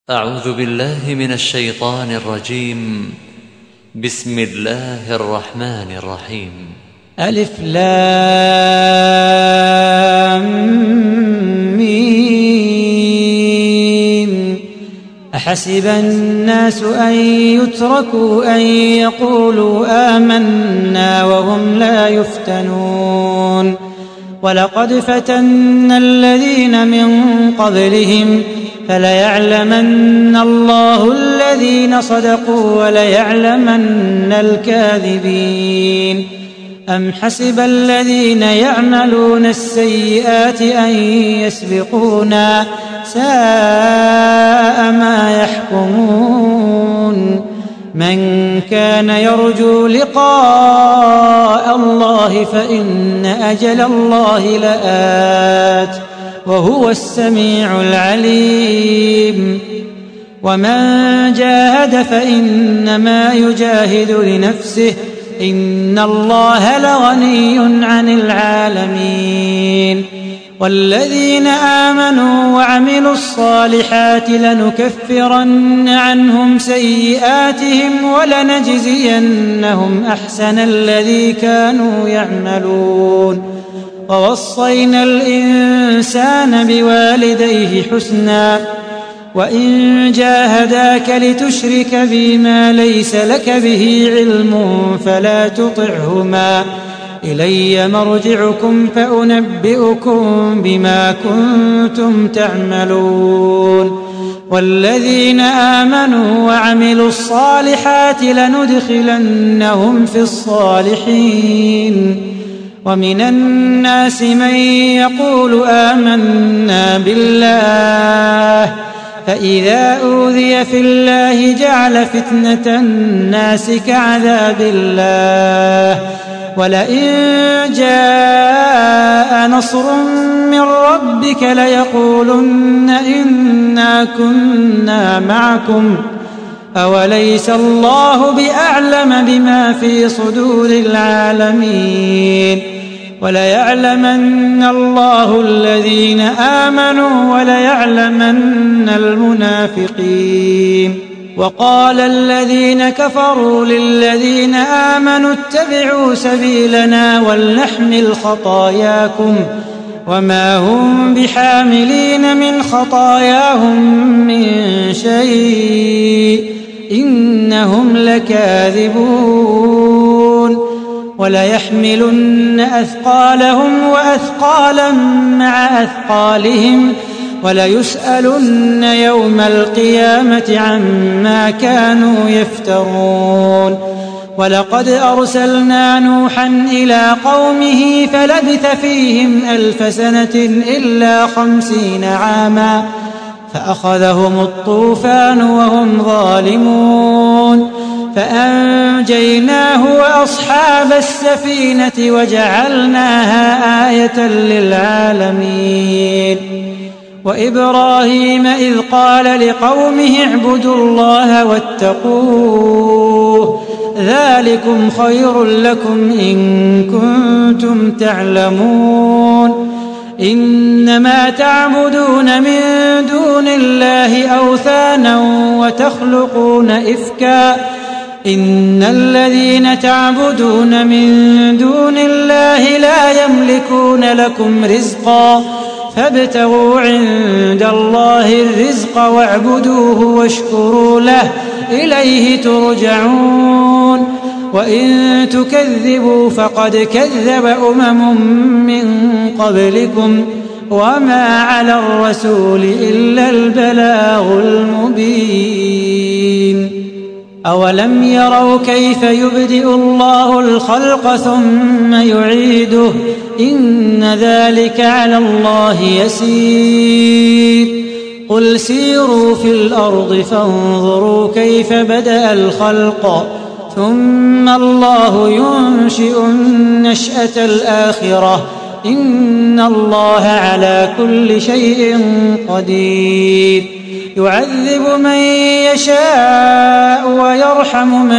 أعوذ بالله من الشيطان الرجيم. بسم الله الرحمن الرحيم. ألف لام ميم. أحسب الناس أن يتركوا أن يقولوا آمنا وهم لا يفتنون ولقد فتنا الذين من قبلهم فليعلمن الله الذين صدقوا وليعلمن الكاذبين. أم حسب الذين يعملون السيئات أن يسبقونا ساء ما يحكمون. من كان يرجو لقاء الله فإن أجل الله لآت وهو السميع العليم. ومن جاهد فإنما يجاهد لنفسه إن الله لغني عن العالمين. والذين آمنوا وعملوا الصالحات لنكفرن عنهم سيئاتهم ولنجزينهم أحسن الذي كانوا يعملون. ووصينا الإنسان بوالديه حسنا وإن جاهداك لتشرك بما ليس لك به علم فلا تطعهما إلي مرجعكم فأنبئكم بما كنتم تعملون. والذين آمنوا وعملوا الصالحات لندخلنهم في الصالحين. ومن الناس من يقول آمنا بالله فإذا أوذي في الله جعل فتنة الناس كعذاب الله ولئن جاء نصر من ربك ليقولن إنا كنا معكم أوليس الله بأعلم بما في صدور العالمين. وليعلمن الله الذين آمنوا وليعلمن المنافقين. وقال الذين كفروا للذين آمنوا اتبعوا سبيلنا ولنحمل خطاياكم وما هم بحاملين من خطاياهم من شيء إنهم لكاذبون. وليحملن أثقالهم وأثقالا مع أثقالهم وليسألن يوم القيامة عما كانوا يفترون. ولقد أرسلنا نوحا إلى قومه فلبث فيهم 1000 سنة إلا 50 عاما فأخذهم الطوفان وهم ظالمون فأنجيناه وأصحاب السفينة وجعلناها آية للعالمين. وإبراهيم إذ قال لقومه اعبدوا الله واتقوه ذلكم خير لكم إن كنتم تعلمون. إنما تعبدون من دون الله أوثانا وتخلقون إفكا إن الذين تعبدون من دون الله لا يملكون لكم رزقا فابتغوا عند الله الرزق واعبدوه واشكروا له إليه ترجعون. وإن تكذبوا فقد كذب من قبلكم وما على الرسول إلا البلاغ المبين. أولم يروا كيف يبدئ الله الخلق ثم يعيده إن ذلك على الله يسير. قل سيروا في الأرض فانظروا كيف بدأ الخلق ثم الله ينشئ النشأة الآخرة إن الله على كل شيء قدير. يعذب من يشاء ويرحم من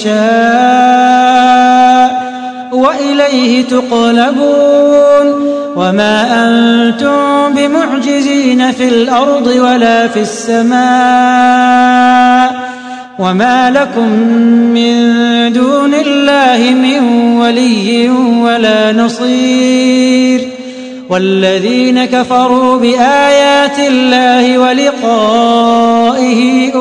يشاء وإليه تقلبون. وما أنتم بمعجزين في الأرض ولا في السماء وما لكم من دون الله من ولي ولا نصير والذين كفروا بآيات الله ولقائه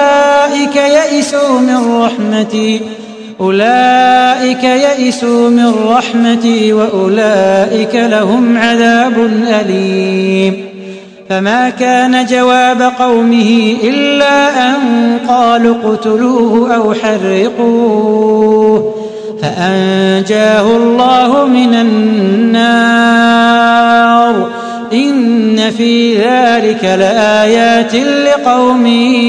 أولئك يئسوا من رحمتي وأولئك لهم عذاب أليم فما كان جواب قومه إلا أن قالوا اقتلوه أو حرقوه فأنجاه الله من النار إن في ذلك لآيات لقوم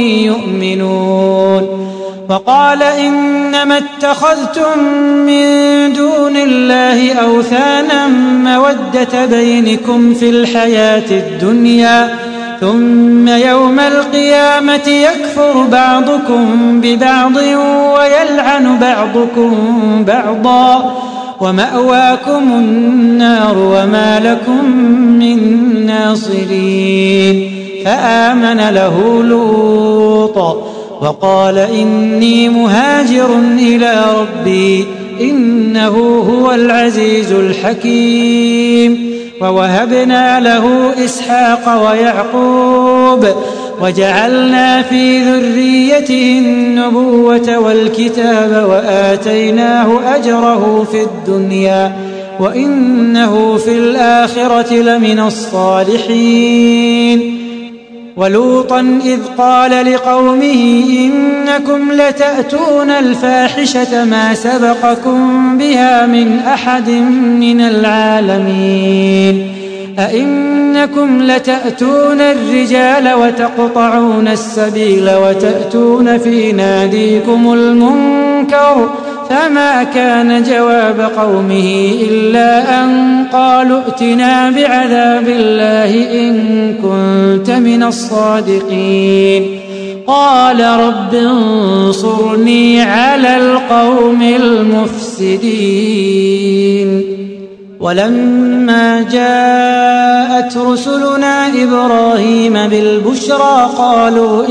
يؤمنون وقال إنما اتخذتم من دون الله أوثانا مودة بينكم في الحياة الدنيا ثم يوم القيامة يكفر بعضكم ببعض ويلعن بعضكم بعضا ومأواكم النار وما لكم من ناصرين فآمن له لوط وقال إني مهاجر إلى ربي إنه هو العزيز الحكيم ووهبنا له إسحاق ويعقوب وجعلنا في ذريته النبوة والكتاب وآتيناه أجره في الدنيا وإنه في الآخرة لمن الصالحين ولوطا إذ قال لقومه إنكم لتأتون الفاحشة ما سبقكم بها من أحد من العالمين أئنكم لتأتون الرجال وتقطعون السبيل وتأتون في ناديكم المنكر فما كان جواب قومه إلا أن قالوا ائتنا بعذاب الله إن كنت من الصادقين قال رب انصرني على القوم المفسدين ولما جاءت رسلنا إبراهيم بالبشرى قالوا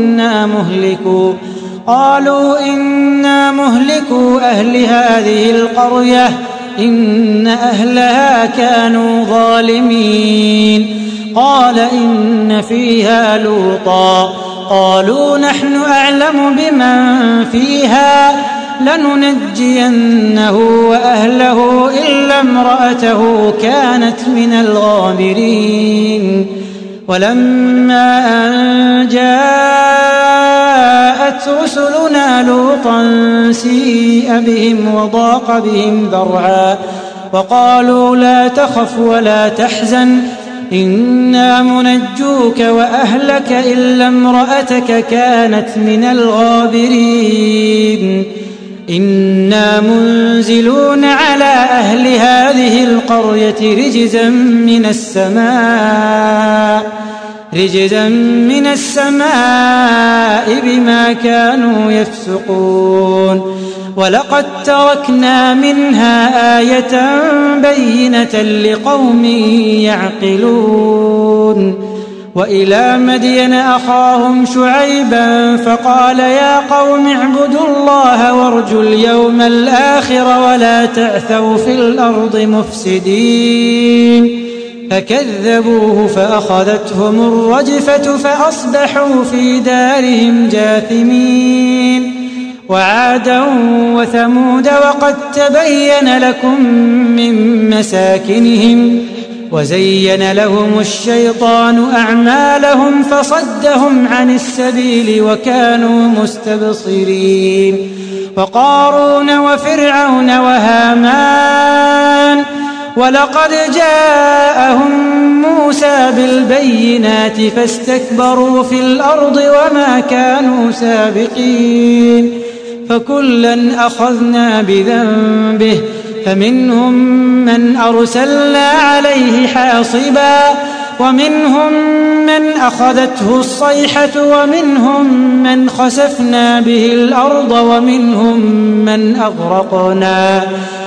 إنا مهلكو أهل هذه القرية إن أهلها كانوا ظالمين قال إن فيها لوطا قالوا نحن أعلم بمن فيها لننجينه وأهله إلا امرأته كانت من الغابرين ولما أن جاءت رسلنا لوطا سيء بهم وضاق بهم ذرعا وقالوا لا تخف ولا تحزن إنا منجوك وأهلك إلا امرأتك كانت من الغابرين إنا منزلون على أهل هذه القرية رجزا من السماء بما كانوا يفسقون ولقد تركنا منها آية بينة لقوم يعقلون وإلى مدين أخاهم شعيبا فقال يا قوم اعبدوا الله وارجوا اليوم الآخر ولا تعثوا في الأرض مفسدين فكذبوه فأخذتهم الرجفة فأصبحوا في دارهم جاثمين وعادا وثمود وقد تبين لكم من مساكنهم وزين لهم الشيطان أعمالهم فصدهم عن السبيل وكانوا مستبصرين وقارون وفرعون وهامان ولقد جاءهم موسى بالبينات فاستكبروا في الأرض وما كانوا سابقين فكلا أخذنا بذنبه فمنهم من أرسلنا عليه حاصبا ومنهم من أخذته الصيحة ومنهم من خسفنا به الأرض ومنهم من أغرقنا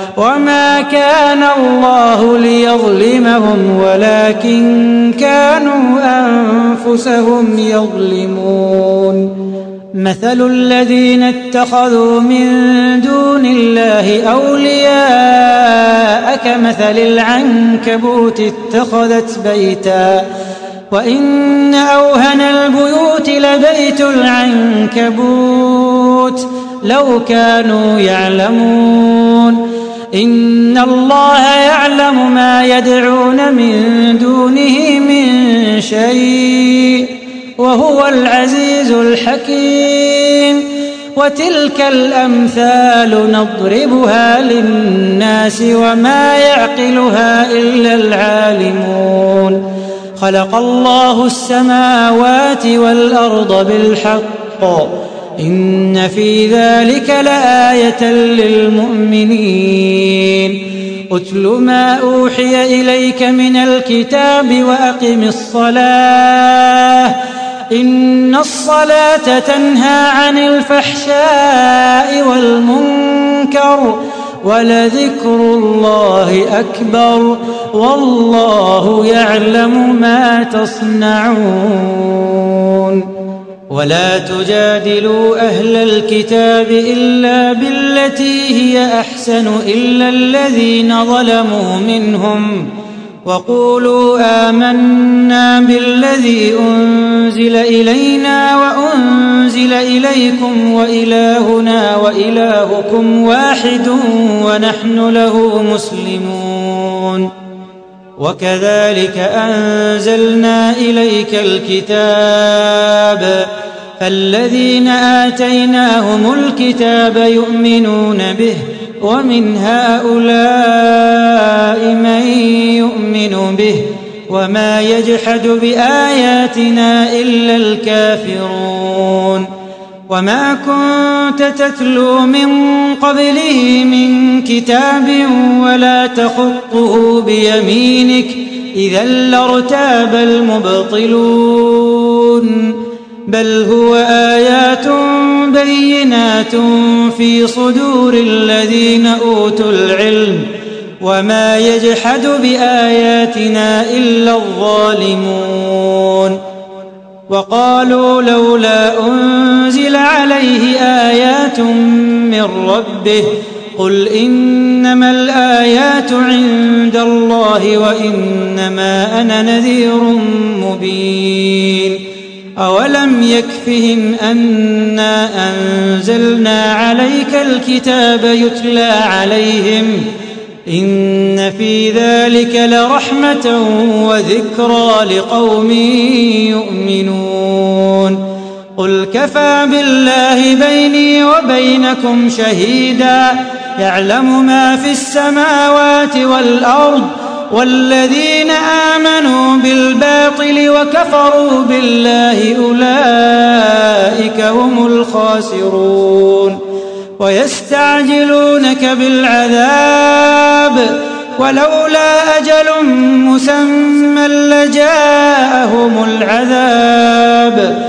وما كان الله ليظلمهم ولكن كانوا أنفسهم يظلمون. مثل الذين اتخذوا من دون الله أولياء كمثل العنكبوت اتخذت بيتا وإن أوهن البيوت لبيت العنكبوت لو كانوا يعلمون. إن الله يعلم ما يدعون من دونه من شيء وهو العزيز الحكيم. وتلك الأمثال نضربها للناس وما يعقلها إلا العالمون. خلق الله السماوات والأرض بالحق إن في ذلك لآية للمؤمنين. أتل ما أوحي إليك من الكتاب وأقم الصلاة إن الصلاة تنهى عن الفحشاء والمنكر ولذكر الله أكبر والله يعلم ما تصنعون. ولا تجادلوا أهل الكتاب إلا بالتي هي أحسن إلا الذين ظلموا منهم وقولوا آمنا بالذي أنزل إلينا وأنزل إليكم وإلهنا وإلهكم واحد ونحن له مسلمون. وكذلك أنزلنا إليك الكتاب فالذين آتيناهم الكتاب يؤمنون به ومن هؤلاء من يؤمن به وما يجحد بآياتنا إلا الكافرون. وما كنت تتلو من قبله من كتاب ولا تخطه بيمينك إذا لارتاب المبطلون بل هو آيات بينات في صدور الذين أوتوا العلم وما يجحد بآياتنا إلا الظالمون. وقالوا لولا أنزل عليه آيات من ربه قل إنما الآيات عند الله وإنما أنا نذير مبين. أولم يكفهم أنا أنزلنا عليك الكتاب يتلى عليهم إن في ذلك لرحمة وذكرى لقوم يؤمنون. قل كفى بالله بيني وبينكم شهيدا يعلم ما في السماوات والأرض والذين آمنوا بالباطل وكفروا بالله أولئك هم الخاسرون. ويستعجلونك بالعذاب ولولا أجل مسمى لجاءهم العذاب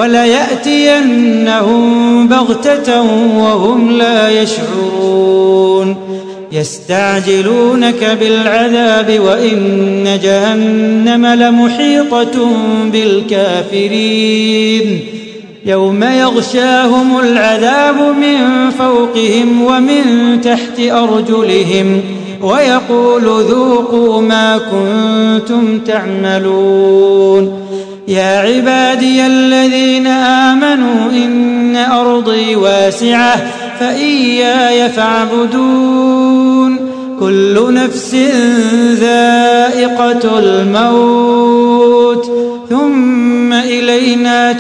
وليأتينهم بغتة وهم لا يشعرون. يستعجلونك بالعذاب وإن جهنم لمحيطة بالكافرين يوم يغشاهم العذاب من فوقهم ومن تحت أرجلهم ويقول ذوقوا ما كنتم تعملون. يا عبادي الذين آمنوا إن أرضي واسعة فإياي فاعبدون. كل نفس ذائقة الموت ثم إلينا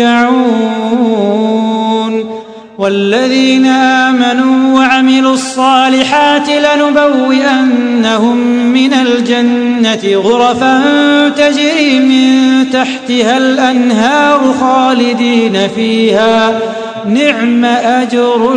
ترجعون. والذين آمنوا وعملوا الصالحات لنبوئنهم من الجنة غرفا تجري من تحتها الأنهار خالدين فيها نعم أجر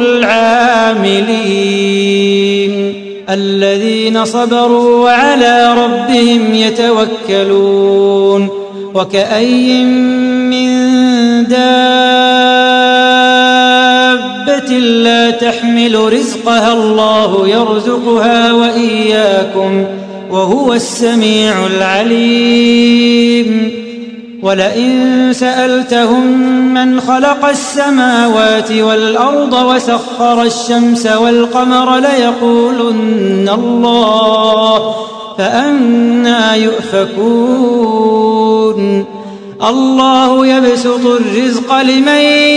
العاملين الذين صبروا وعلى ربهم يتوكلون. وكأي من دابة لا تحمل رزقها الله يرزقها وإياكم وهو السميع العليم. ولئن سألتهم من خلق السماوات والأرض وسخر الشمس والقمر ليقولن الله فأنى يؤفكون. الله يبسط الرزق لمن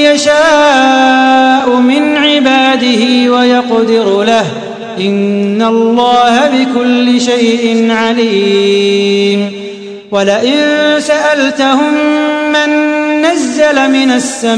يشاء من عباده ويقدر له إن الله بكل شيء عليم. ولئن سألتهم من نزل من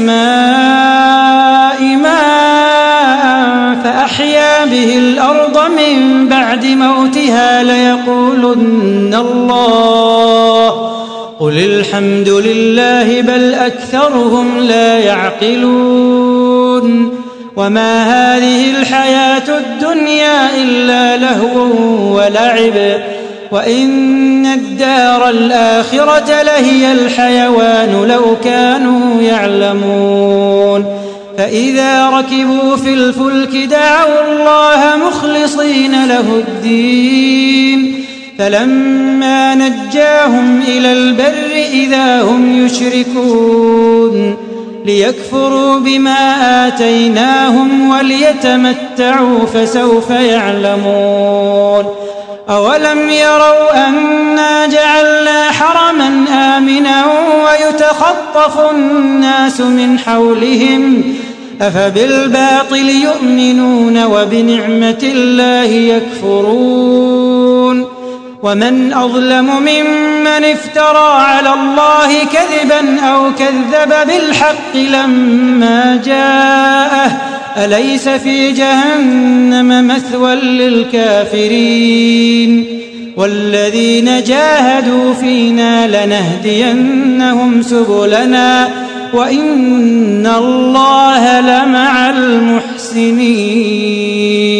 السماء ماء فأحيا به الأرض من بعد موتها ليقولن الله قل الحمد لله بل أكثرهم لا يعقلون. وما هذه الحياة الدنيا إلا لهو ولعب وإن الدار الآخرة لهي الحيوان لو كانوا يعلمون. فإذا ركبوا في الفلك دعوا الله مخلصين له الدين فلما نجاهم إلى البر إذا هم يشركون ليكفروا بما آتيناهم وليتمتعوا فسوف يعلمون. أولم يروا أنا جعلنا حرما آمنا ويتخطف الناس من حولهم أفبالباطل يؤمنون وبنعمة الله يكفرون. ومن أظلم ممن افترى على الله كذبا أو كذب بالحق لما جاءه أليس في جهنم مثوى للكافرين. والذين جاهدوا فينا لنهدينهم سبلنا وإن الله لمع المحسنين.